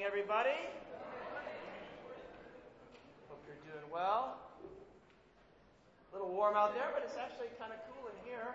morning, everybody. Hope you're doing well. A little warm out there, but it's actually kind of cool in here.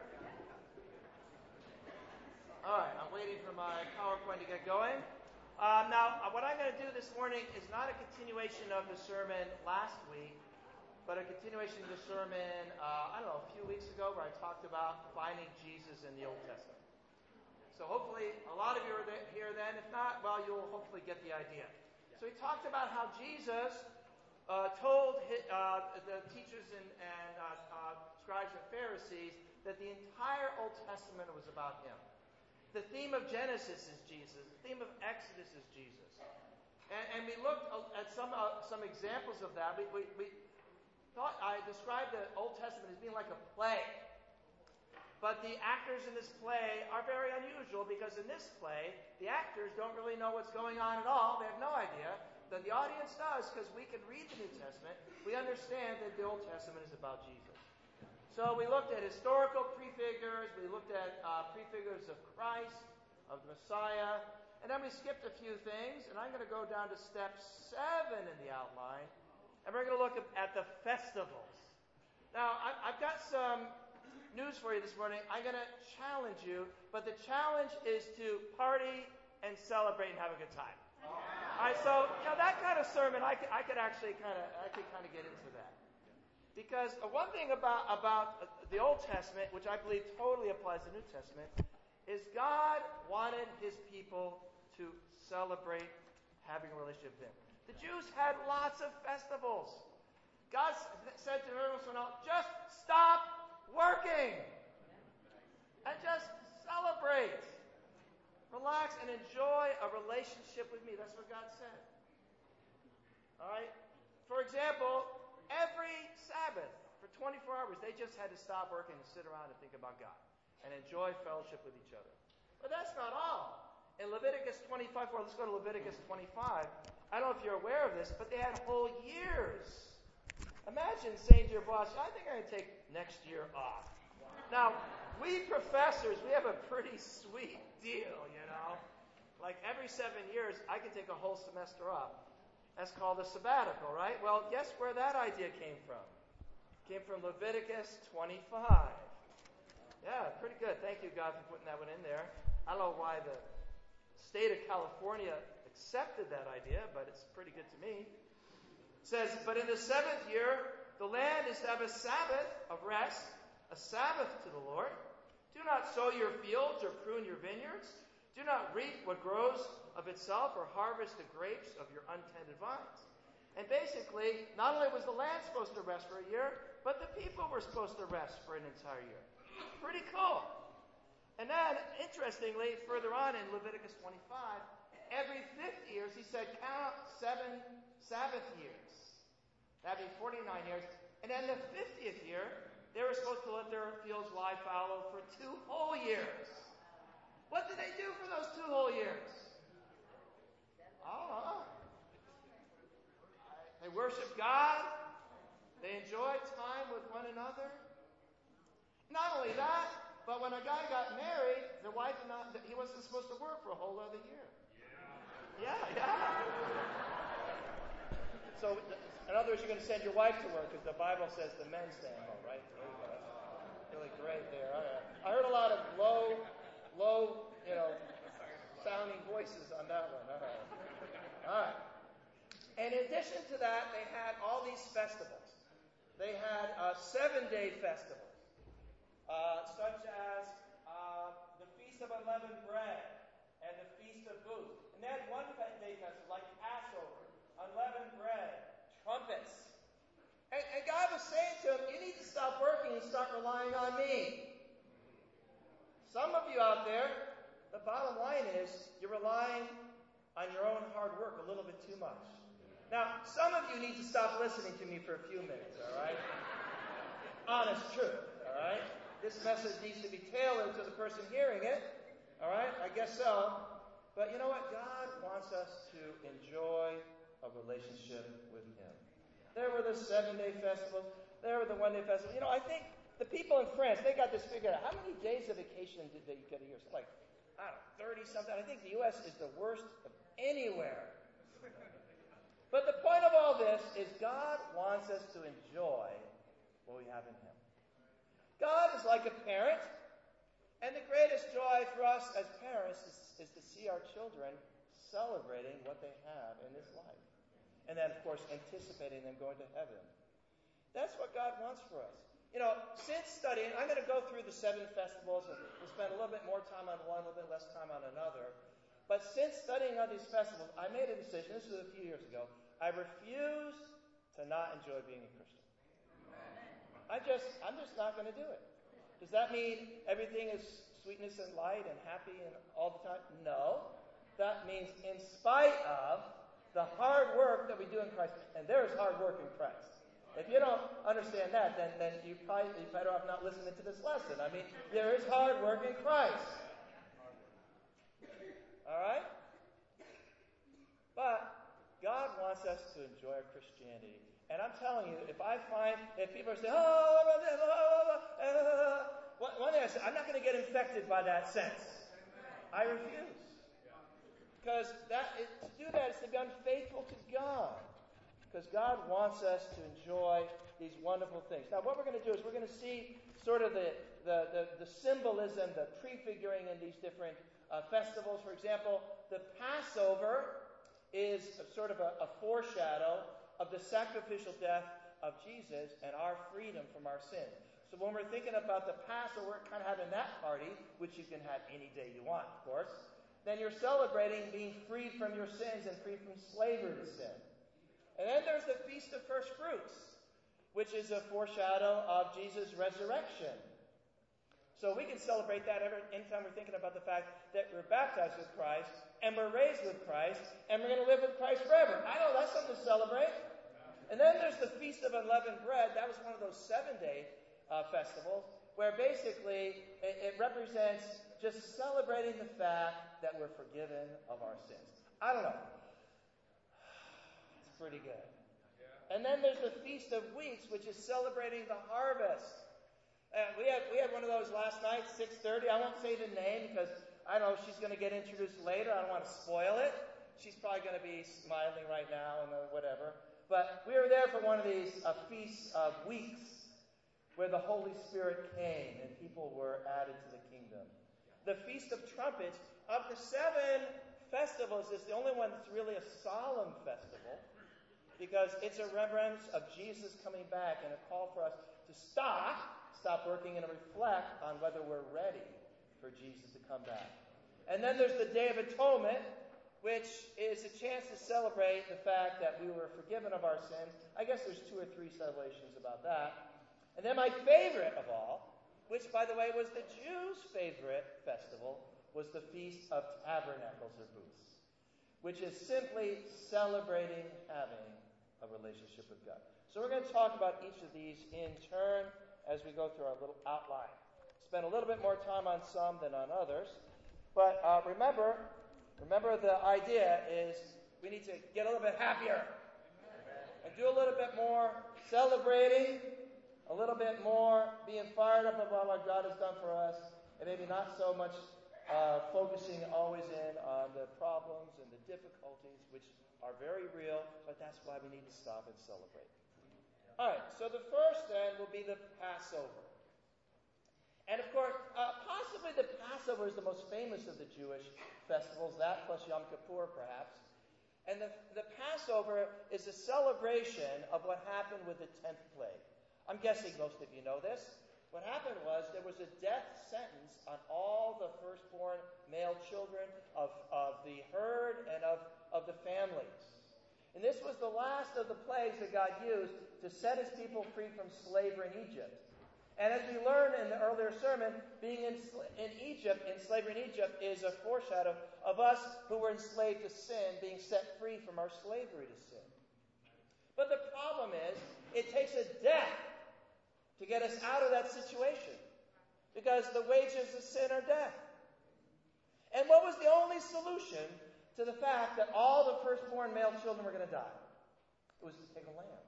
All right, I'm waiting for my PowerPoint to get going. Now, what I'm going to do this morning is not a continuation of the sermon last week, but a continuation of the sermon, a few weeks ago, where I talked about finding Jesus in the Old Testament. So hopefully, a lot of you are here then. If not, well, you'll hopefully get the idea. So he talked about how Jesus told the teachers and scribes and Pharisees that the entire Old Testament was about him. The theme of Genesis is Jesus. The theme of Exodus is Jesus. And we looked at some examples of that. We thought I described the Old Testament as being like a play. But the actors in this play are very unusual because in this play, the actors don't really know what's going on at all. They have no idea. But the audience does because we can read the New Testament. We understand that the Old Testament is about Jesus. So we looked at historical prefigures. We looked at prefigures of Christ, of the Messiah. And then we skipped a few things. And I'm going to go down to step 7 in the outline. And we're going to look at the festivals. Now, I've got some news for you this morning. I'm going to challenge you, but the challenge is to party and celebrate and have a good time. All right, so that kind of sermon, I could actually kind of get into that, because one thing about the Old Testament, which I believe totally applies to the New Testament, is God wanted His people to celebrate having a relationship with Him. The Jews had lots of festivals. God said to Israel, just stop working and just celebrate. Relax and enjoy a relationship with me. That's what God said. All right? For example, every Sabbath for 24 hours, they just had to stop working and sit around and think about God and enjoy fellowship with each other. But that's not all. In Leviticus 25, let's go to Leviticus 25. I don't know if you're aware of this, but they had whole years. Imagine saying to your boss, I think I'm going to take next year off. Now, we professors, we have a pretty sweet deal, Like every 7 years, I can take a whole semester off. That's called a sabbatical, right? Well, guess where that idea came from? It came from Leviticus 25. Yeah, pretty good. Thank you, God, for putting that one in there. I don't know why the state of California accepted that idea, but it's pretty good to me. It says, but in the 7th year, the land is to have a Sabbath of rest, a Sabbath to the Lord. Do not sow your fields or prune your vineyards. Do not reap what grows of itself or harvest the grapes of your untended vines. And basically, not only was the land supposed to rest for a year, but the people were supposed to rest for an entire year. Pretty cool. And then, interestingly, further on in Leviticus 25, every 50 years, he said, count 7 Sabbath years. That'd be 49 years. And then the 50th year, they were supposed to let their fields lie fallow for 2 whole years. What did they do for those 2 whole years? I don't know. They worshiped God. They enjoyed time with one another. Not only that, but when a guy got married, the wife he wasn't supposed to work for a whole other year. Yeah. So, in other words, you're going to send your wife to work because the Bible says the men stay at home, right? There you go. That's really great there. I heard a lot of low, sounding voices on that one. All right. And in addition to that, they had all these festivals. They had 7-day festivals, such as the Feast of Unleavened Bread and the Feast of Booths. And they had 1-day festival, like Passover, unleavened bread, trumpets. And God was saying to him, you need to stop working and start relying on me. Some of you out there, the bottom line is you're relying on your own hard work a little bit too much. Now, some of you need to stop listening to me for a few minutes, all right? Honest truth, all right? This message needs to be tailored to the person hearing it, all right? I guess so. But you know what? God wants us to enjoy a relationship with Him. There were the 7-day festivals. There were the 1-day festivals. I think the people in France, they got this figured out. How many days of vacation did they get a year? It's like, 30-something. I think the U.S. is the worst of anywhere But the point of all this is God wants us to enjoy what we have in Him. God is like a parent, and the greatest joy for us as parents is to see our children celebrating what they have in this life. And then, of course, anticipating them going to heaven. That's what God wants for us. Since studying, I'm going to go through the 7 festivals, and we'll spend a little bit more time on one, a little bit less time on another. But since studying on these festivals, I made a decision, this was a few years ago, I refuse to not enjoy being a Christian. I'm just not going to do it. Does that mean everything is sweetness and light and happy and all the time? No. That means in spite of the hard work that we do in Christ, and there is hard work in Christ. If you don't understand that, then you're better off not listening to this lesson. I mean, there is hard work in Christ. All right? But God wants us to enjoy our Christianity. And I'm telling you, if people are saying, one thing I say, I'm not going to get infected by that sense. I refuse. Because to do that is to be unfaithful to God. Because God wants us to enjoy these wonderful things. Now, what we're going to do is we're going to see sort of the symbolism, the prefiguring in these different festivals. For example, the Passover is sort of a foreshadow of the sacrificial death of Jesus and our freedom from our sin. So when we're thinking about the Passover, we're kind of having that party, which you can have any day you want, of course. Then you're celebrating being freed from your sins and free from slavery to sin. And then there's the Feast of First Fruits, which is a foreshadow of Jesus' resurrection. So we can celebrate that anytime we're thinking about the fact that we're baptized with Christ, and we're raised with Christ, and we're going to live with Christ forever. I know that's something to celebrate. And then there's the Feast of Unleavened Bread. That was one of those 7-day festivals, where basically it represents just celebrating the fact that we're forgiven of our sins. I don't know. It's pretty good. And then there's the Feast of Weeks, which is celebrating the harvest. We had one of those last night, 6:30. I won't say the name because I know she's going to get introduced later. I don't want to spoil it. She's probably going to be smiling right now and whatever. But we were there for one of these feasts of weeks where the Holy Spirit came and people were added to the kingdom. The Feast of Trumpets, of the 7 festivals, is the only one that's really a solemn festival because it's a remembrance of Jesus coming back and a call for us to stop working and reflect on whether we're ready for Jesus to come back. And then there's the Day of Atonement, which is a chance to celebrate the fact that we were forgiven of our sins. I guess there's 2 or 3 celebrations about that. And then my favorite of all, which, by the way, was the Jews' favorite festival, was the Feast of Tabernacles or Booths, which is simply celebrating having a relationship with God. So we're going to talk about each of these in turn as we go through our little outline. Spend a little bit more time on some than on others. But remember the idea is we need to get a little bit happier and do a little bit more celebrating, a little bit more being fired up about what God has done for us, and maybe not so much focusing always in on the problems and the difficulties, which are very real, but that's why we need to stop and celebrate. All right, so the first then will be the Passover. And of course, possibly the Passover is the most famous of the Jewish festivals, that plus Yom Kippur perhaps. And the Passover is a celebration of what happened with the 10th plague. I'm guessing most of you know this. What happened was there was a death sentence on all the firstborn male children of the herd and of the families. And this was the last of the plagues that God used to set his people free from slavery in Egypt. And as we learned in the earlier sermon, being in slavery in Egypt is a foreshadow of us who were enslaved to sin being set free from our slavery to sin. But the problem is, it takes a death to get us out of that situation. Because the wages of sin are death. And what was the only solution to the fact that all the firstborn male children were going to die? It was to take a lamb.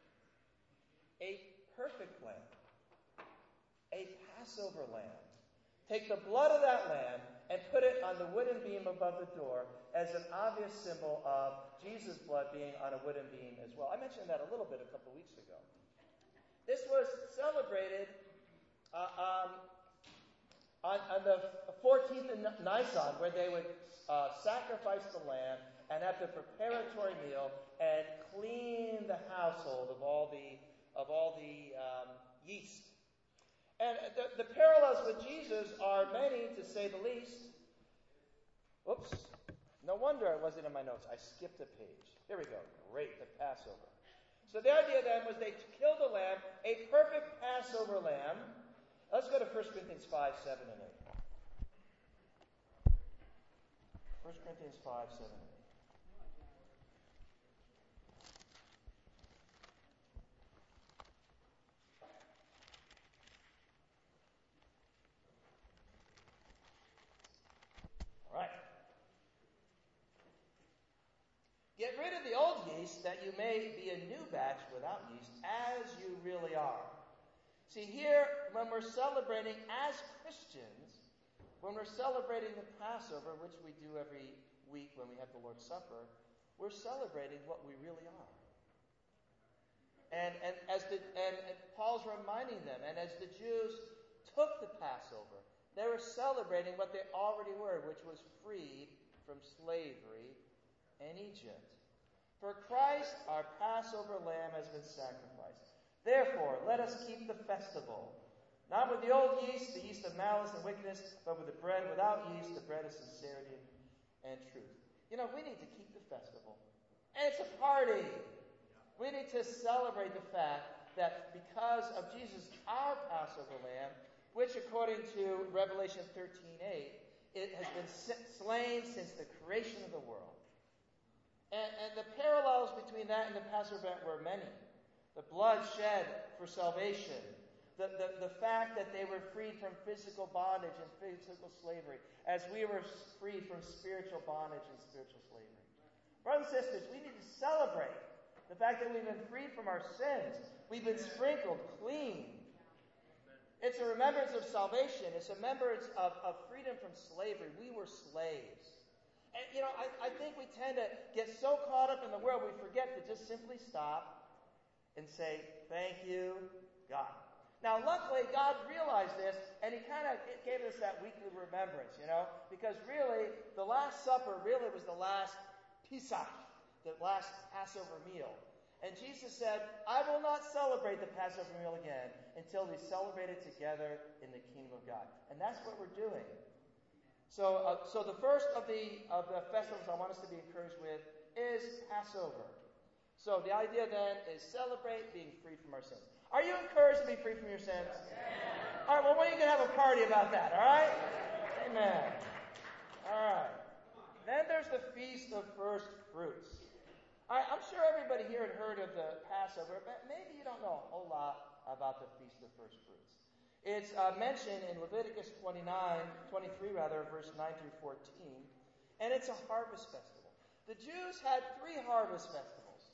A perfect lamb. A Passover lamb. Take the blood of that lamb and put it on the wooden beam above the door as an obvious symbol of Jesus' blood being on a wooden beam as well. I mentioned that a little bit a couple weeks ago. This was celebrated on the 14th of Nisan, where they would sacrifice the lamb and have the preparatory meal and clean the household of all the yeast. And the parallels with Jesus are many, to say the least. Oops. No wonder it wasn't in my notes. I skipped a page. Here we go. Great, the Passover. So the idea then was they killed a lamb, a perfect Passover lamb. Let's go to 1 Corinthians 5, 7, and 8. 1 Corinthians 5, 7, and 8. Get rid of the old yeast, that you may be a new batch without yeast, as you really are. See, here, when we're celebrating as Christians, when we're celebrating the Passover, which we do every week when we have the Lord's Supper, we're celebrating what we really are. And Paul's reminding them, and as the Jews took the Passover, they were celebrating what they already were, which was freed from slavery in Egypt. For Christ, our Passover lamb, has been sacrificed. Therefore, let us keep the festival, not with the old yeast, the yeast of malice and wickedness, but with the bread without yeast, the bread of sincerity and truth. You know, we need to keep the festival. And it's a party. We need to celebrate the fact that because of Jesus, our Passover lamb, which according to Revelation 13:8, it has been slain since the creation of the world. And the parallels between that and the Passover event were many. The blood shed for salvation. The fact that they were freed from physical bondage and physical slavery, as we were freed from spiritual bondage and spiritual slavery. Brothers and sisters, we need to celebrate the fact that we've been freed from our sins. We've been sprinkled clean. It's a remembrance of salvation. It's a remembrance of freedom from slavery. We were slaves. And, you know, I think we tend to get so caught up in the world, we forget to just simply stop and say, thank you, God. Now, luckily, God realized this, and he kind of gave us that weekly remembrance, you know, because really, the Last Supper really was the last Pesach, the last Passover meal. And Jesus said, I will not celebrate the Passover meal again until we celebrate it together in the kingdom of God. And that's what we're doing. So the first of the festivals I want us to be encouraged with is Passover. So the idea then is celebrate being free from our sins. Are you encouraged to be free from your sins? Yes. All right, well, when are you going to have a party about that, all right? Amen. All right. Then there's the Feast of First Fruits. All right, I'm sure everybody here had heard of the Passover, but maybe you don't know a whole lot about the Feast of First Fruits. It's mentioned in Leviticus 23, verse 9 through 14, and it's a harvest festival. The Jews had 3 harvest festivals.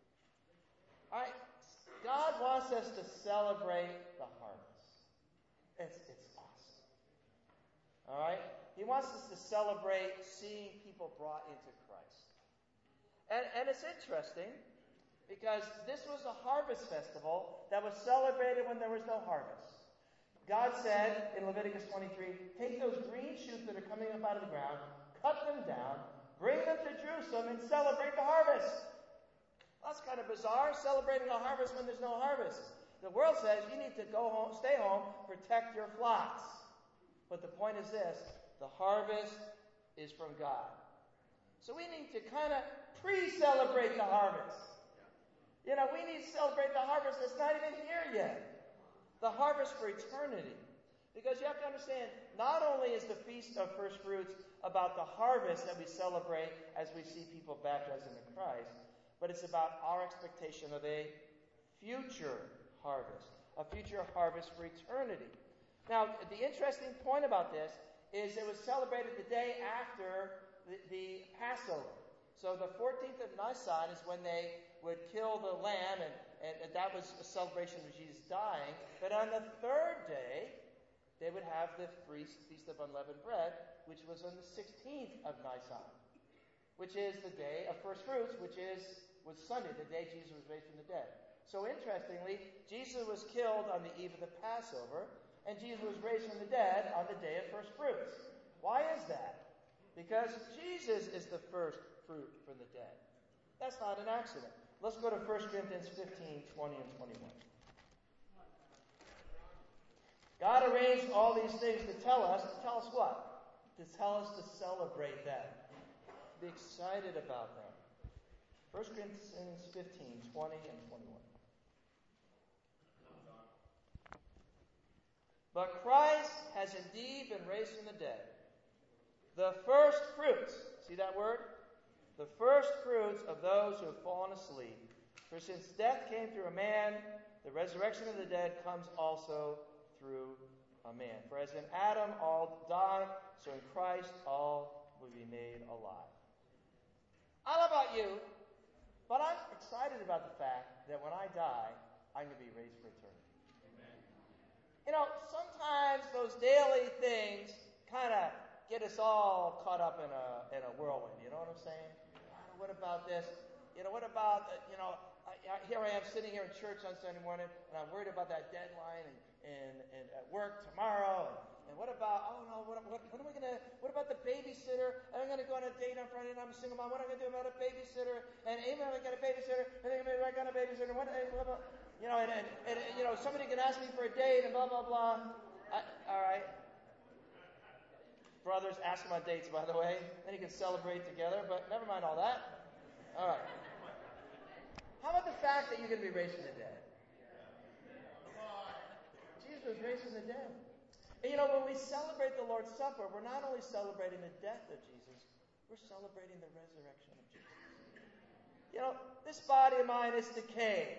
All right, God wants us to celebrate the harvest. It's awesome. All right, He wants us to celebrate seeing people brought into Christ. And it's interesting because this was a harvest festival that was celebrated when there was no harvest. God said in Leviticus 23, take those green shoots that are coming up out of the ground, cut them down, bring them to Jerusalem, and celebrate the harvest. Well, that's kind of bizarre, celebrating a harvest when there's no harvest. The world says you need to go home, stay home, protect your flocks. But the point is this, the harvest is from God. So we need to kind of pre-celebrate the harvest. You know, we need to celebrate the harvest that's not even here yet. The harvest for eternity. Because you have to understand, not only is the Feast of First Fruits about the harvest that we celebrate as we see people baptized into Christ, but it's about our expectation of a future harvest. A future harvest for eternity. Now, the interesting point about this is it was celebrated the day after the Passover. So the 14th of Nisan is when they would kill the lamb, and that was a celebration of Jesus dying. But on the 3rd day, they would have the Feast of Unleavened Bread, which was on the 16th of Nisan, which is the day of first fruits, was Sunday, the day Jesus was raised from the dead. So interestingly, Jesus was killed on the eve of the Passover, and Jesus was raised from the dead on the day of first fruits. Why is that? Because Jesus is the first fruit from the dead. That's not an accident. Let's go to 1 Corinthians 15, 20 and 21. God arranged all these things to tell us what? To tell us to celebrate them. Be excited about them. 1 Corinthians 15, 20 and 21. But Christ has indeed been raised from the dead, the first fruits. See that word? The first fruits of those who have fallen asleep. For since death came through a man, the resurrection of the dead comes also through a man. For as in Adam all die, so in Christ all will be made alive. I don't know about you, but I'm excited about the fact that when I die, I'm going to be raised for eternity. You know, sometimes those daily things kind of get us all caught up in a whirlwind. You know what I'm saying? What about this? You know, what about, here I am sitting here in church on Sunday morning, and I'm worried about that deadline and at work tomorrow. And what about, what am I going to, what about the babysitter? I'm going to go on a date on Friday, and I'm a single mom. What am I going to do about a babysitter? And even if I got a babysitter, and then maybe I got a babysitter, blah, blah, blah. Somebody can ask me for a date and blah, blah, blah. All right. Brothers, ask them on dates, by the way. Then you can celebrate together, but never mind all that. All right. How about the fact that you're going to be raised from the dead? Jesus was raised from the dead. And when we celebrate the Lord's Supper, we're not only celebrating the death of Jesus, we're celebrating the resurrection of Jesus. This body of mine is decaying.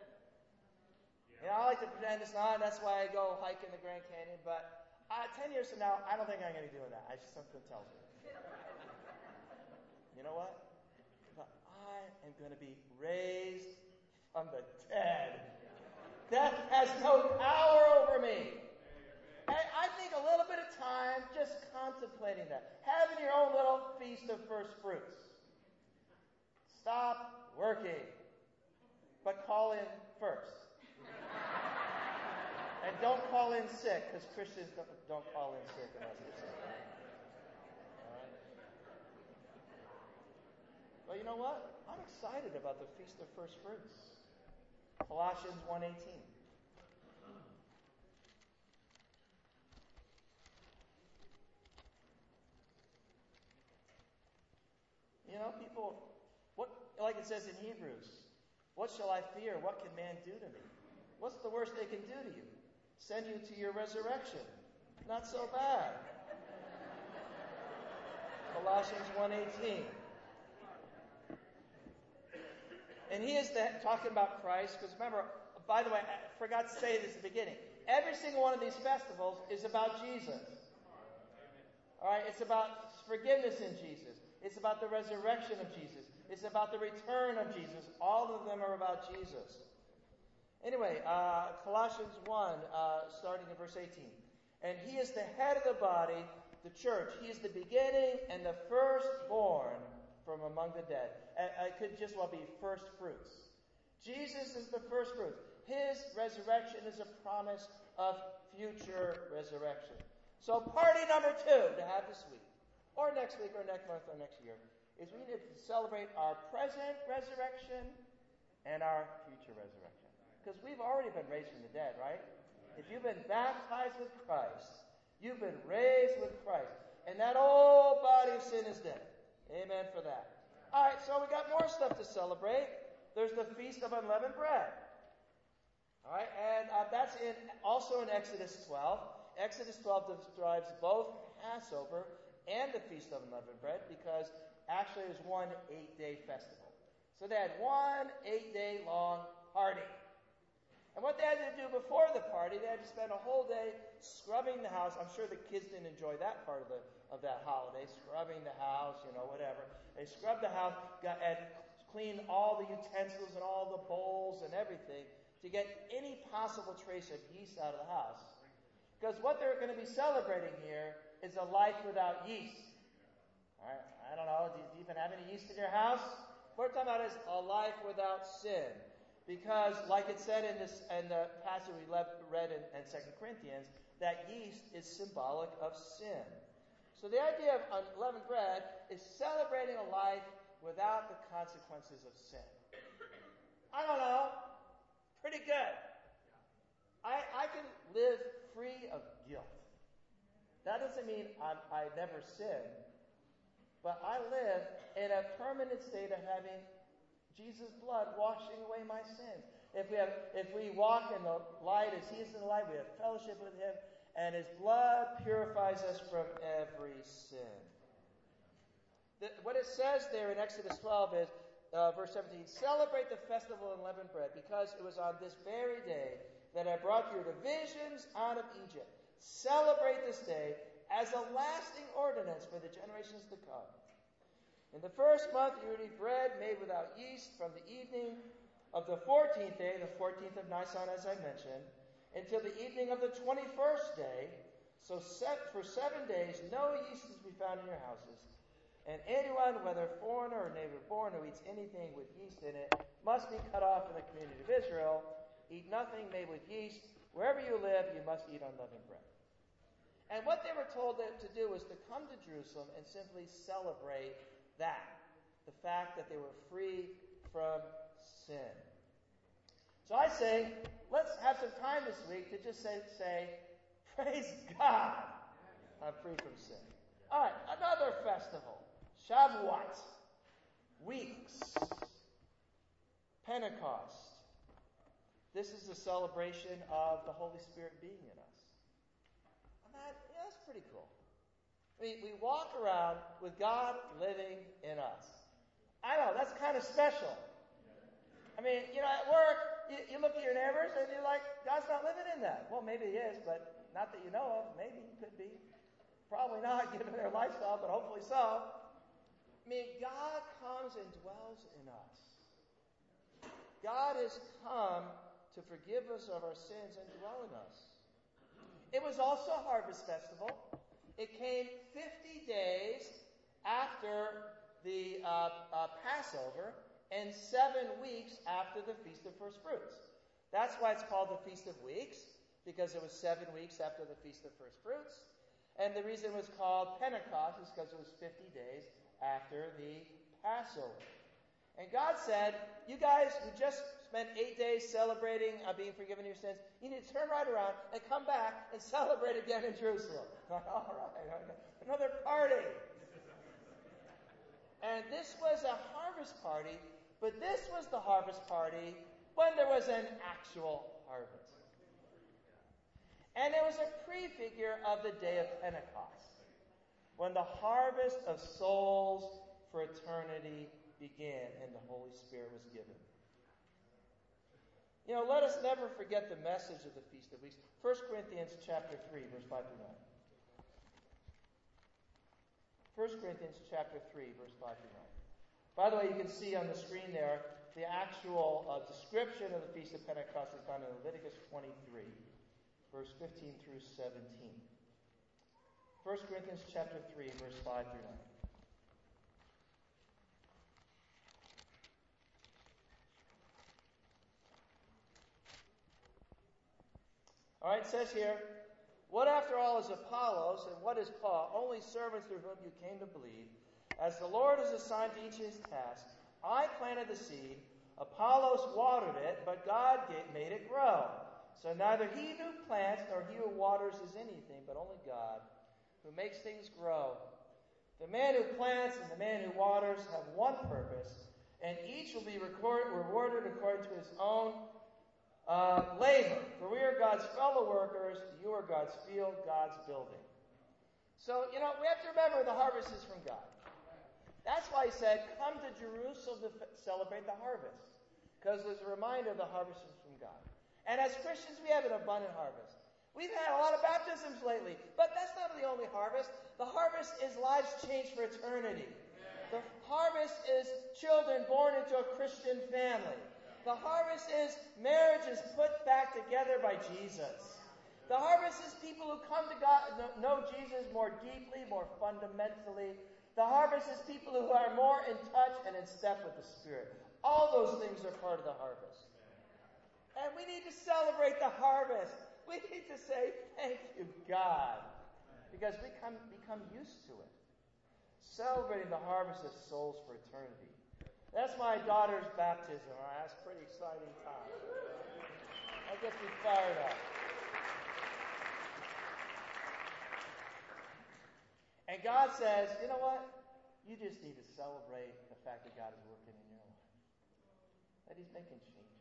I like to pretend it's not. That's why I go hike in the Grand Canyon. But 10 years from now, I don't think I'm going to be doing that. Something tells me. You know what? But I am going to be raised from the dead. Death has no power over me. And I think a little bit of time just contemplating that. Having your own little feast of first fruits. Stop working. But call in first. And don't call in sick, because Christians don't call in sick unless they're sick. All right? Well, you know what? I'm excited about the Feast of First Fruits. Colossians 1:18. People, like it says in Hebrews, what shall I fear? What can man do to me? What's the worst they can do to you? Send you to your resurrection. Not so bad. Colossians 1:18. And he is talking about Christ, because remember, by the way, I forgot to say this at the beginning. Every single one of these festivals is about Jesus. All right, it's about forgiveness in Jesus. It's about the resurrection of Jesus. It's about the return of Jesus. All of them are about Jesus. Anyway, Colossians 1, starting in verse 18. And he is the head of the body, the church. He is the beginning and the firstborn from among the dead. It could just well be first fruits. Jesus is the first fruits. His resurrection is a promise of future resurrection. So party number 2 to have this week, or next week, or next month, or next year, is we need to celebrate our present resurrection and our future resurrection. Because we've already been raised from the dead, right? If you've been baptized with Christ, you've been raised with Christ. And that old body of sin is dead. Amen for that. All right, so we got more stuff to celebrate. There's the Feast of Unleavened Bread. All right, and that's also in Exodus 12. Exodus 12 describes both Passover and the Feast of Unleavened Bread, because actually it was one 8-day festival. So they had one 8-day long party. And what they had to do before the party, they had to spend a whole day scrubbing the house. I'm sure the kids didn't enjoy that part of that holiday, scrubbing the house, whatever. They scrubbed the house and cleaned all the utensils and all the bowls and everything to get any possible trace of yeast out of the house. Because what they're going to be celebrating here is a life without yeast. All right, I don't know, do you even have any yeast in your house? What we're talking about is a life without sin. Because, like it said in the passage we read in 2 Corinthians, that yeast is symbolic of sin. So the idea of unleavened bread is celebrating a life without the consequences of sin. I don't know. Pretty good. I can live free of guilt. That doesn't mean I never sin, but I live in a permanent state of having Jesus' blood washing away my sins. If we walk in the light as He is in the light, we have fellowship with Him, and His blood purifies us from every sin. What it says there in Exodus 12 is, verse 17, celebrate the festival of unleavened bread, because it was on this very day that I brought your divisions out of Egypt. Celebrate this day as a lasting ordinance for the generations to come. In the first month you would eat bread made without yeast from the evening of the 14th day, the 14th of Nisan as I mentioned, until the evening of the 21st day. So for 7 days no yeast is to be found in your houses. And anyone, whether foreigner or native born, who eats anything with yeast in it, must be cut off from the community of Israel. Eat nothing made with yeast. Wherever you live, you must eat unleavened bread. And what they were told to do was to come to Jerusalem and simply celebrate that. The fact that they were free from sin. So I say, let's have some time this week to just say praise God, I'm free from sin. All right, another festival. Shavuot. Weeks. Pentecost. This is the celebration of the Holy Spirit being in us. And that's pretty cool. We walk around with God living in us. I know, that's kind of special. I mean, at work, you look at your neighbors and you're like, God's not living in that. Well, maybe He is, but not that you know of. Maybe He could be. Probably not, given their lifestyle, but hopefully so. I mean, God comes and dwells in us. God has come to forgive us of our sins and dwell in us. It was also a harvest festival. It came 50 days after the Passover and 7 weeks after the Feast of First Fruits. That's why it's called the Feast of Weeks, because it was 7 weeks after the Feast of First Fruits. And the reason it was called Pentecost is because it was 50 days after the Passover. And God said, you guys who just spent 8 days celebrating being forgiven of your sins, you need to turn right around and come back and celebrate again in Jerusalem. All right, another party. And this was a harvest party, but this was the harvest party when there was an actual harvest. And it was a prefigure of the day of Pentecost, when the harvest of souls for eternity began and the Holy Spirit was given. Let us never forget the message of the Feast of Weeks. 1 Corinthians chapter 3, verse 5 through 9. 1 Corinthians chapter 3, verse 5 through 9. By the way, you can see on the screen there, the actual description of the Feast of Pentecost is found in Leviticus 23, verse 15 through 17. 1 Corinthians chapter 3, verse 5 through 9. All right, it says here, what after all is Apollos, and what is Paul? Only servants through whom you came to believe. As the Lord has assigned to each his task, I planted the seed, Apollos watered it, but God made it grow. So neither he who plants nor he who waters is anything, but only God, who makes things grow. The man who plants and the man who waters have one purpose, and each will be rewarded according to his own labor. For we are God's fellow workers, you are God's field, God's building. So, we have to remember the harvest is from God. That's why he said, come to Jerusalem to celebrate the harvest. Because there's a reminder the harvest is from God. And as Christians, we have an abundant harvest. We've had a lot of baptisms lately, but that's not the only harvest. The harvest is lives changed for eternity. The harvest is children born into a Christian family. The harvest is marriages put back together by Jesus. The harvest is people who come to God, know Jesus more deeply, more fundamentally. The harvest is people who are more in touch and in step with the Spirit. All those things are part of the harvest. And we need to celebrate the harvest. We need to say, thank you, God. Because we become used to it. Celebrating the harvest of souls for eternity. That's my daughter's baptism. All right, that's a pretty exciting time. That gets me fired up. And God says, you know what? You just need to celebrate the fact that God is working in your life. That He's making changes.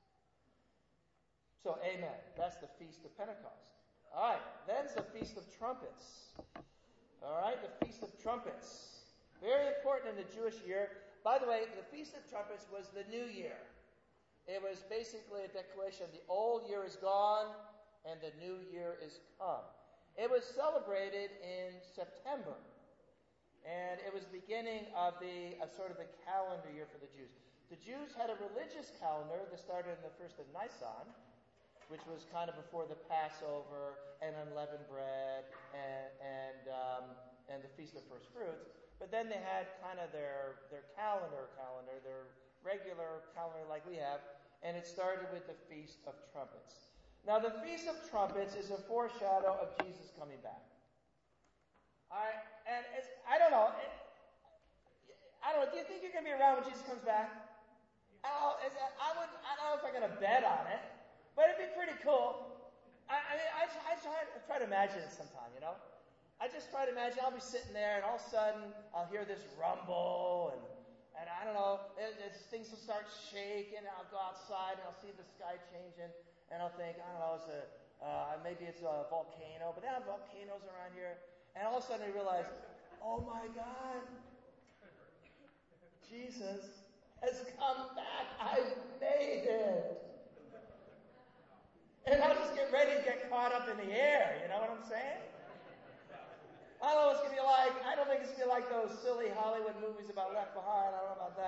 So, amen. That's the Feast of Pentecost. All right, then's the Feast of Trumpets. All right, the Feast of Trumpets. Very important in the Jewish year. By the way, the Feast of Trumpets was the new year. It was basically a declaration: the old year is gone and the new year is come. It was celebrated in September. And it was the beginning of sort of the calendar year for the Jews. The Jews had a religious calendar that started on the 1st of Nisan, which was kind of before the Passover and unleavened bread and the Feast of First Fruits. But then they had kind of their calendar, their regular calendar like we have, and it started with the Feast of Trumpets. Now, the Feast of Trumpets is a foreshadow of Jesus coming back. All right, and I don't know. Do you think you're going to be around when Jesus comes back? I don't know if I'm going to bet on it, but it'd be pretty cool. I try to imagine it sometime, you know. I just try to imagine I'll be sitting there, and all of a sudden I'll hear this rumble, and I don't know, things will start shaking. I'll go outside and I'll see the sky changing, and I'll think, I don't know, maybe it's a volcano, but they have volcanoes around here. And all of a sudden I realize, oh my God, Jesus has come back. I've made it. And I'll just get ready to get caught up in the air. You know what I'm saying? I don't know what it's going to be like. I don't think it's going to be like those silly Hollywood movies about Left Behind. I don't know about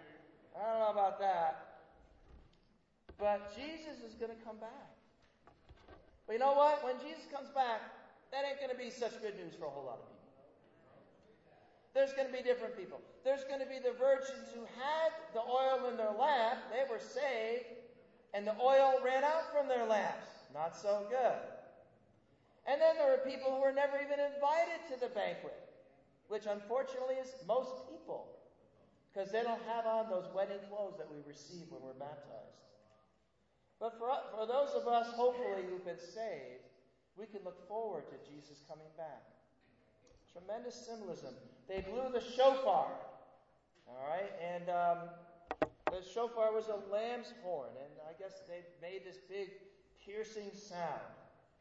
that. But Jesus is going to come back. But you know what? When Jesus comes back, that ain't going to be such good news for a whole lot of people. There's going to be different people. There's going to be the virgins who had the oil in their lamp. They were saved, and the oil ran out from their lamps. Not so good. And then there were people who were never even invited to the banquet, which unfortunately is most people, because they don't have on those wedding clothes that we receive when we're baptized. But for those of us, hopefully, who've been saved, we can look forward to Jesus coming back. Tremendous symbolism. They blew the shofar. All right? And the shofar was a lamb's horn. And I guess they made this big piercing sound.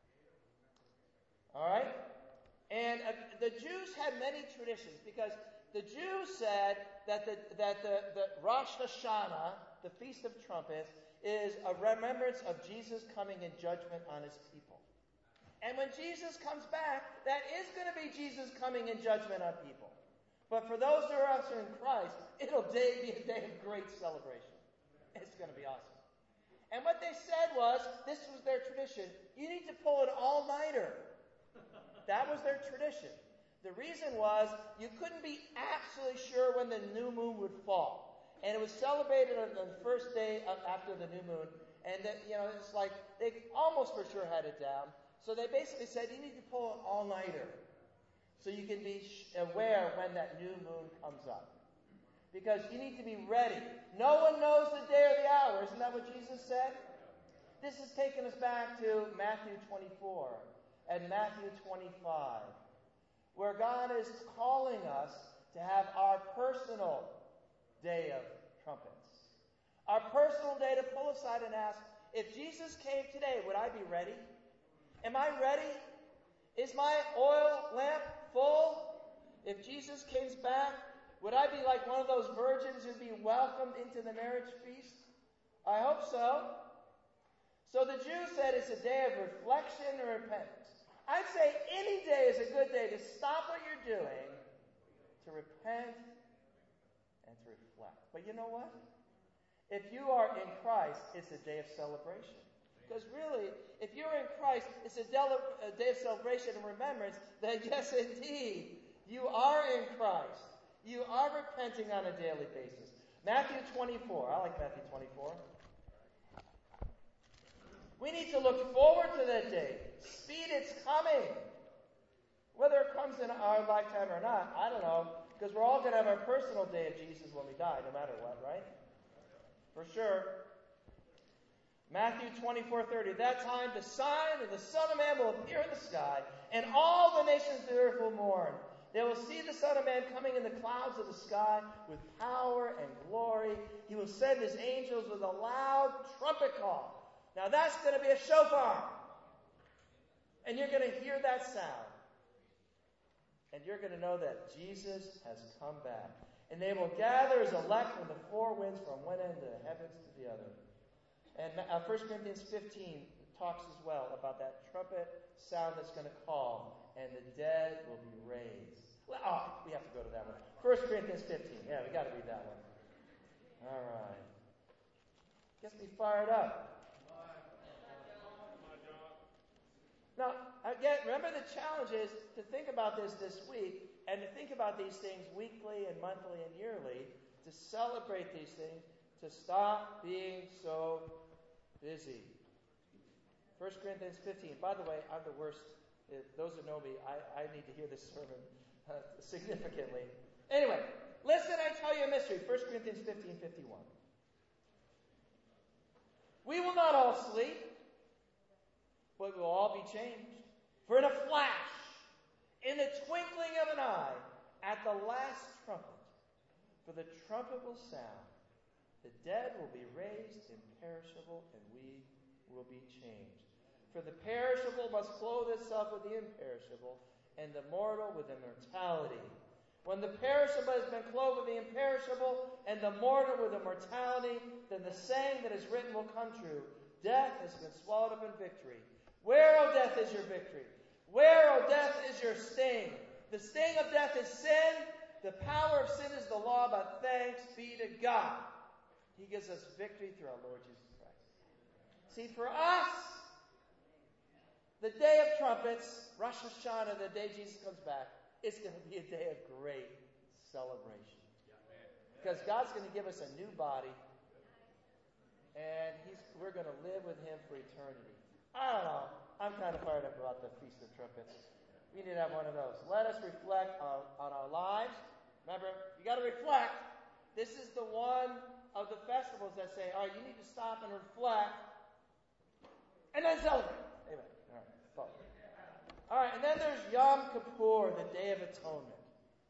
All right? And the Jews had many traditions, because the Jews said that the Rosh Hashanah, the Feast of Trumpets, is a remembrance of Jesus coming in judgment on His people. And when Jesus comes back, that is going to be Jesus coming in judgment on people. But for those who are in Christ, it'll be a day of great celebration. It's going to be awesome. And what they said was, this was their tradition, you need to pull an all-nighter. That was their tradition. The reason was, you couldn't be absolutely sure when the new moon would fall. And it was celebrated on the first day after the new moon. And it's like they almost for sure had it down. So they basically said, you need to pull an all-nighter so you can be aware when that new moon comes up. Because you need to be ready. No one knows the day or the hour. Isn't that what Jesus said? This is taking us back to Matthew 24 and Matthew 25, where God is calling us to have our personal day of trumpets. Our personal day to pull aside and ask, if Jesus came today, would I be ready? Am I ready? Is my oil lamp full? If Jesus came back, would I be like one of those virgins who'd be welcomed into the marriage feast? I hope so. So the Jews said it's a day of reflection and repentance. I'd say any day is a good day to stop what you're doing, to repent, and to reflect. But you know what? If you are in Christ, it's a day of celebration. Because really, if you're in Christ, it's a day of celebration and remembrance that, yes, indeed, you are in Christ. You are repenting on a daily basis. Matthew 24. I like Matthew 24. We need to look forward to that day. Speed, it's coming. Whether it comes in our lifetime or not, I don't know. Because we're all going to have our personal day of Jesus when we die, no matter what, right? For sure. Matthew 24:30. That time the sign of the Son of Man will appear in the sky, and all the nations of the earth will mourn. They will see the Son of Man coming in the clouds of the sky with power and glory. He will send his angels with a loud trumpet call. Now that's going to be a shofar. And you're going to hear that sound. And you're going to know that Jesus has come back. And they will gather his elect from the four winds from one end of the heavens to the other. And 1 Corinthians 15 talks as well about that trumpet sound that's going to call, and the dead will be raised. Oh, we have to go to that one. 1 Corinthians 15. Yeah, we got to read that one. All right. Gets me fired up. Now, again, remember the challenge is to think about this week, and to think about these things weekly and monthly and yearly, to celebrate these things, to stop being so busy. 1 Corinthians 15. By the way, I'm the worst. Those who know me, I need to hear this sermon significantly. Anyway, listen, I tell you a mystery. 1 Corinthians 15:51. We will not all sleep, but we will all be changed. For in a flash, in the twinkling of an eye, at the last trumpet, for the trumpet will sound, the dead will be raised imperishable, and we will be changed. For the perishable must clothe itself with the imperishable, and the mortal with immortality. When the perishable has been clothed with the imperishable, and the mortal with immortality, then the saying that is written will come true. Death has been swallowed up in victory. Where, O death, is your victory? Where, O death, is your sting? The sting of death is sin. The power of sin is the law, but thanks be to God. He gives us victory through our Lord Jesus Christ. See, for us, the day of trumpets, Rosh Hashanah, the day Jesus comes back, it's going to be a day of great celebration. Because God's going to give us a new body, and we're going to live with him for eternity. I don't know. I'm kind of fired up about the Feast of Trumpets. We need to have one of those. Let us reflect on our lives. Remember, you got to reflect. This is the one of the festivals that say, all right, you need to stop and reflect, and then celebrate. Amen. All right, and then there's Yom Kippur, the Day of Atonement.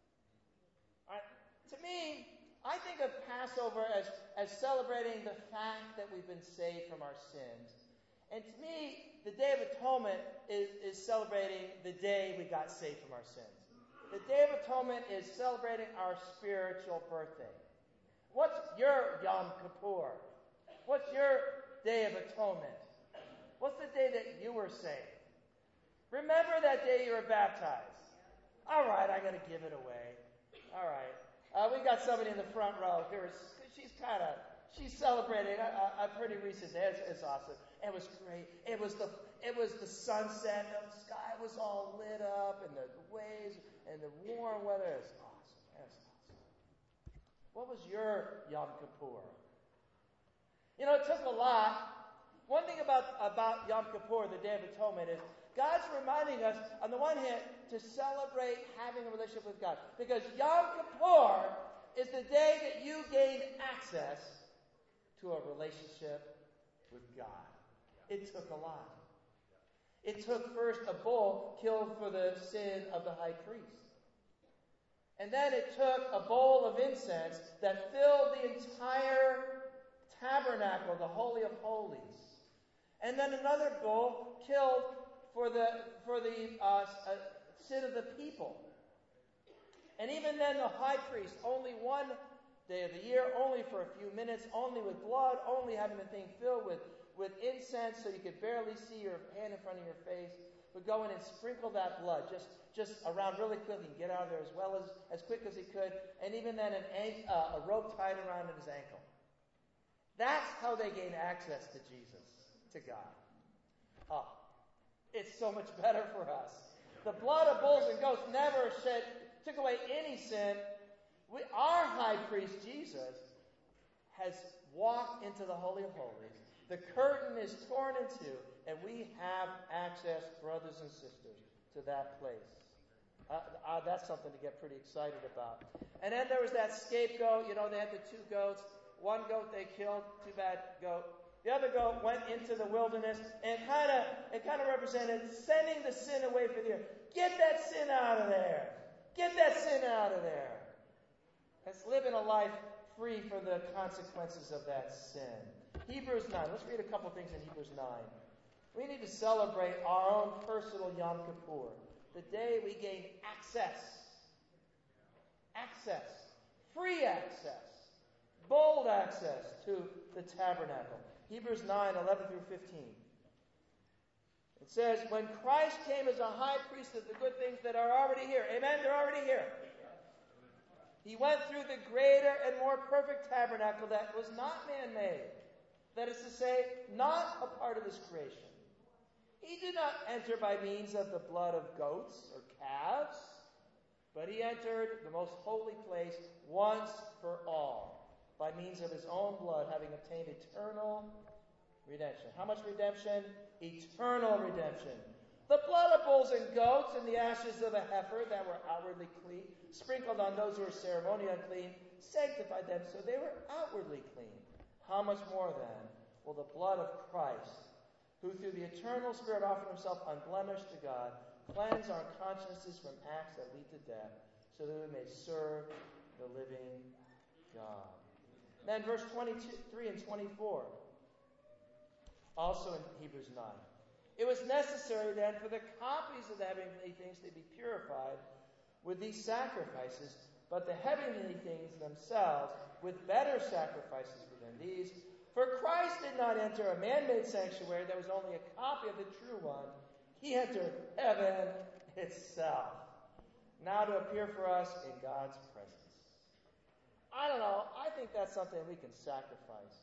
All right, to me, I think of Passover as celebrating the fact that we've been saved from our sins. And to me, the Day of Atonement is celebrating the day we got saved from our sins. The Day of Atonement is celebrating our spiritual birthday. What's your Yom Kippur? What's your Day of Atonement? What's the day that you were saved? Remember that day you were baptized. All right, I'm going to give it away. All right. We got somebody in the front row. She's celebrating a pretty recent day. It's awesome. It was great. It was the sunset. The sky was all lit up, and the waves and the warm weather. It was awesome. It was awesome. What was your Yom Kippur? You know, it took a lot. One thing about Yom Kippur, the Day of Atonement, is God's reminding us, on the one hand, to celebrate having a relationship with God. Because Yom Kippur is the day that you gain access to a relationship with God. It took a lot. It took first a bull killed for the sin of the high priest. And then it took a bowl of incense that filled the entire tabernacle, the Holy of Holies. And then another bull killed for the sin of the people. And even then the high priest, only one day of the year, only for a few minutes, only with blood, only having the thing filled with incense so you could barely see your hand in front of your face, would go in and sprinkle that blood just around really quickly and get out of there as quick as he could. And even then a rope tied around his ankle. That's how they gained access to Jesus, to God. Oh, it's so much better for us. The blood of bulls and goats never took away any sin. Our high priest, Jesus, has walked into the Holy of Holies. The curtain is torn in two, and we have access, brothers and sisters, to that place. That's something to get pretty excited about. And then there was that scapegoat. They had the two goats. One goat they killed, too bad goat. The other goat went into the wilderness, and it kind of represented sending the sin away from the earth. Get that sin out of there. Get that sin out of there. Let's live in a life free from the consequences of that sin. Hebrews 9. Let's read a couple things in Hebrews 9. We need to celebrate our own personal Yom Kippur, the day we gain access, free access, bold access to the tabernacle. Hebrews 9, 11 through 15. It says, when Christ came as a high priest of the good things that are already here. Amen? They're already here. He went through the greater and more perfect tabernacle that was not man-made. That is to say, not a part of this creation. He did not enter by means of the blood of goats or calves, but he entered the most holy place once for all, by means of his own blood, having obtained eternal redemption. How much redemption? Eternal redemption. The blood of bulls and goats and the ashes of a heifer that were outwardly clean, sprinkled on those who were ceremonially unclean, sanctified them so they were outwardly clean. How much more then will the blood of Christ, who through the eternal Spirit offered himself unblemished to God, cleanse our consciences from acts that lead to death, so that we may serve the living God. Then verse 23 and 24, also in Hebrews 9. It was necessary then for the copies of the heavenly things to be purified with these sacrifices, but the heavenly things themselves with better sacrifices than these. For Christ did not enter a man-made sanctuary that was only a copy of the true one. He entered heaven itself, now to appear for us in God's presence. I don't know. I think that's something we can sacrifice.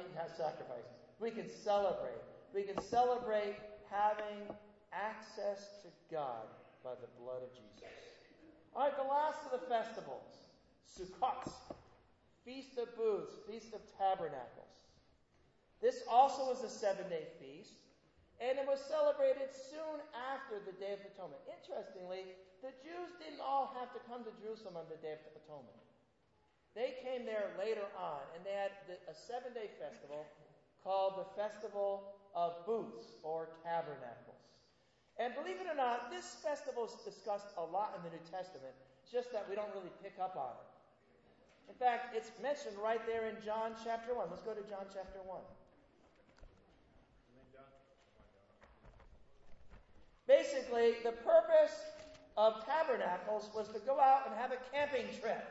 We can celebrate. We can celebrate having access to God by the blood of Jesus. All right, the last of the festivals, Sukkot, Feast of Booths, Feast of Tabernacles. This also was a 7-day feast, and it was celebrated soon after the Day of Atonement. Interestingly, the Jews didn't all have to come to Jerusalem on the Day of Atonement. They came there later on, and they had a 7-day festival called the Festival of Booths or Tabernacles. And believe it or not, this festival is discussed a lot in the New Testament, it's just that we don't really pick up on it. In fact, it's mentioned right there in John chapter 1. Let's go to John chapter 1. Basically, the purpose of tabernacles was to go out and have a camping trip.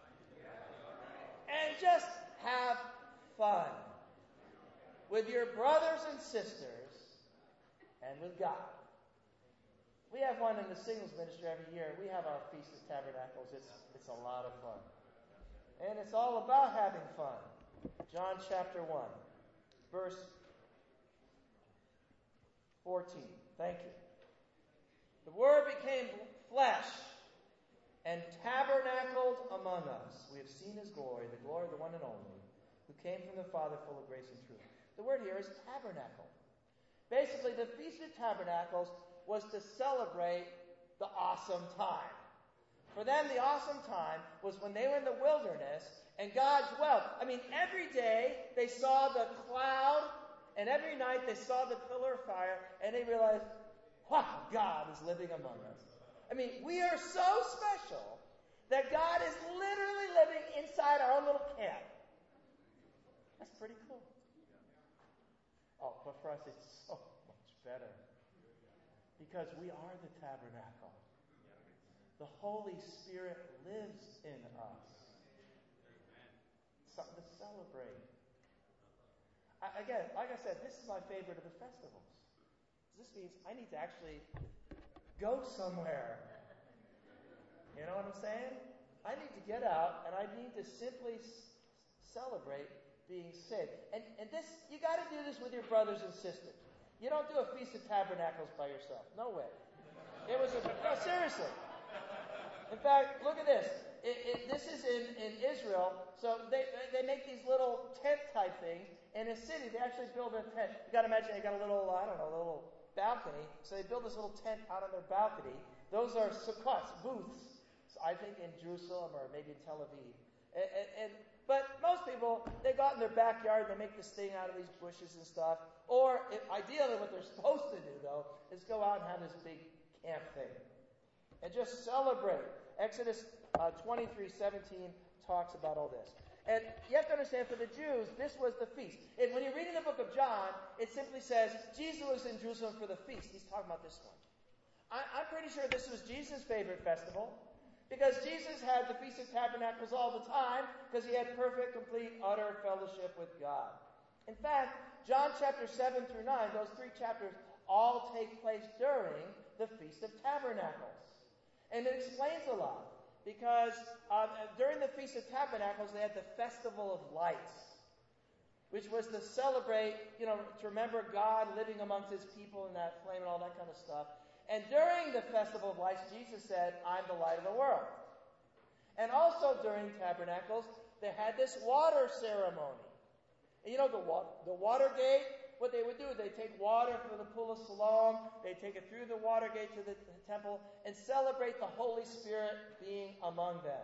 And just have fun with your brothers and sisters and with God. We have one in the singles ministry every year. We have our Feast of Tabernacles. It's a lot of fun. And it's all about having fun. John chapter 1, verse 14. Thank you. The Word became flesh and tabernacled among us. We have seen his glory, the glory of the one and only, who came from the Father, full of grace and truth. The word here is tabernacle. Basically, the Feast of Tabernacles was to celebrate the awesome time. For them, the awesome time was when they were in the wilderness and God dwelt. Every day they saw the cloud, and every night they saw the pillar of fire, and they realized, wow, God is living among us. We are so special that God is literally living inside our own little camp. That's pretty cool. Oh, but for us it's so much better. Because we are the tabernacle. The Holy Spirit lives in us. Something to celebrate. Again, like I said, this is my favorite of the festivals. This means I need to actually go somewhere. You know what I'm saying? I need to get out and I need to simply celebrate being saved. And this, you got to do this with your brothers and sisters. You don't do a Feast of Tabernacles by yourself. No way. It was no, seriously. In fact, look at this. This is in Israel. So they make these little tent type things. In a city, they actually build a tent. You got to imagine they got a little, little balcony. So they build this little tent out on their balcony. Those are sukkots, booths. So I think in Jerusalem or maybe in Tel Aviv. But most people, they go out in their backyard and they make this thing out of these bushes and stuff. Or ideally what they're supposed to do, though, is go out and have this big camp thing. And just celebrate. Exodus 23:17 talks about all this. And you have to understand, for the Jews, this was the feast. And when you read in the book of John, it simply says, Jesus was in Jerusalem for the feast. He's talking about this one. I'm pretty sure this was Jesus' favorite festival. Because Jesus had the Feast of Tabernacles all the time, because he had perfect, complete, utter fellowship with God. In fact, John chapter 7 through 9, those 3 chapters, all take place during the Feast of Tabernacles. And it explains a lot. Because during the Feast of Tabernacles, they had the Festival of Lights, which was to celebrate, to remember God living amongst his people in that flame and all that kind of stuff. And during the Festival of Lights, Jesus said, I'm the light of the world. And also during Tabernacles, they had this water ceremony. And the water gate, what they would do, they'd take water from the pool of Siloam, they'd take it through the water gate to the temple, and celebrate the Holy Spirit being among them.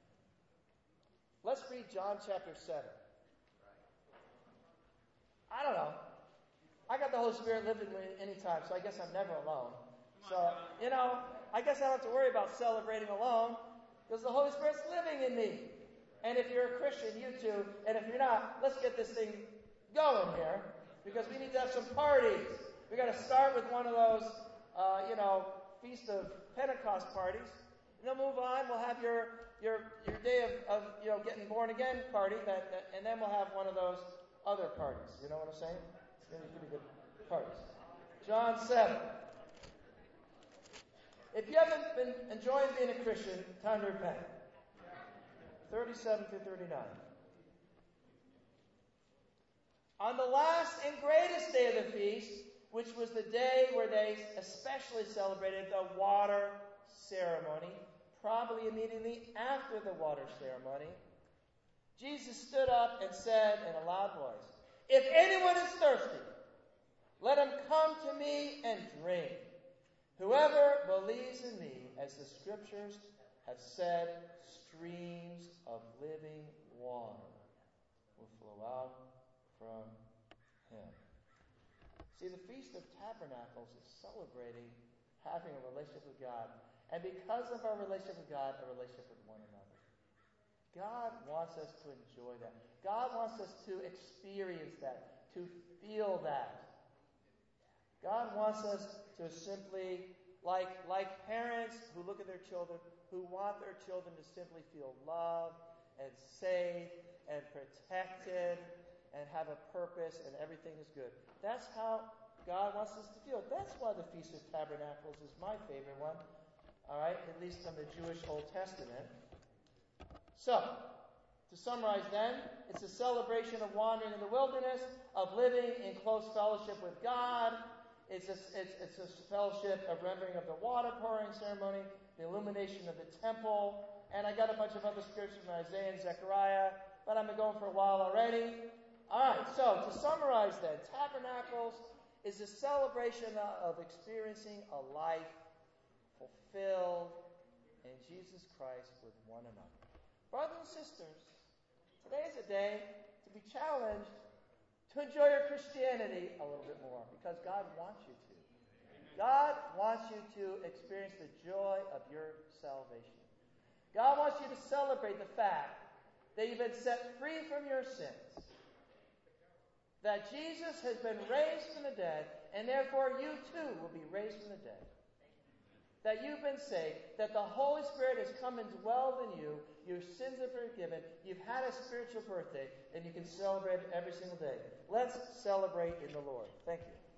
Let's read John chapter 7. I don't know. I got the Holy Spirit living with me anytime, so I guess I'm never alone. So, I guess I don't have to worry about celebrating alone, because the Holy Spirit's living in me. And if you're a Christian, you too. And if you're not, let's get this thing going here, because we need to have some parties. We got to start with one of those, Feast of Pentecost parties, and then move on. We'll have your day of getting born again party, and then we'll have one of those other parties. You know what I'm saying? It's going to be pretty good parties. John 7. If you haven't been enjoying being a Christian, time to repent. 37 through 39. On the last and greatest day of the feast, which was the day where they especially celebrated the water ceremony, probably immediately after the water ceremony, Jesus stood up and said in a loud voice, If anyone is thirsty, let him come to me and drink. Whoever believes in me, as the scriptures have said, streams of living water will flow out from him. See, the Feast of Tabernacles is celebrating having a relationship with God. And because of our relationship with God, a relationship with one another. God wants us to enjoy that. God wants us to experience that, to feel that. God wants us to simply, like parents who look at their children, who want their children to simply feel loved and safe and protected and have a purpose and everything is good. That's how God wants us to feel. That's why the Feast of Tabernacles is my favorite one. All right, at least from the Jewish Old Testament. So, to summarize then, it's a celebration of wandering in the wilderness, of living in close fellowship with God. It's a fellowship of remembering of the water pouring ceremony, the illumination of the temple, and I got a bunch of other scriptures from Isaiah and Zechariah, but I've been going for a while already. All right, so to summarize then, Tabernacles is a celebration of experiencing a life fulfilled in Jesus Christ with one another. Brothers and sisters, today is a day to be challenged to enjoy your Christianity a little bit more, because God wants you to. God wants you to experience the joy of your salvation. God wants you to celebrate the fact that you've been set free from your sins, that Jesus has been raised from the dead, and therefore you too will be raised from the dead. That you've been saved, that the Holy Spirit has come and dwelled in you, your sins are forgiven, you've had a spiritual birthday, and you can celebrate every single day. Let's celebrate in the Lord. Thank you.